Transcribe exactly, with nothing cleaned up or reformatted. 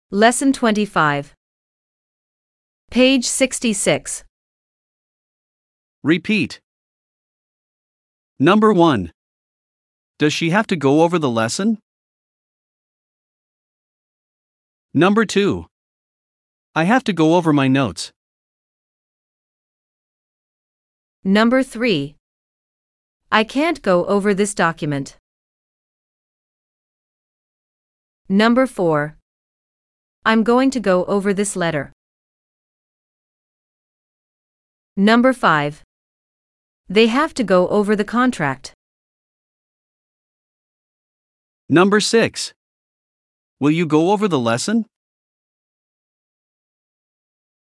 Lesson twenty-five. Page sixty-six. Repeat. Number one. Does she have to go over the lesson? Number two. I have to go over my notes. Number three. I can't go over this document. Number four. I'm going to go over this letter. Number five. They have to go over the contract. Number six. Will you go over the lesson?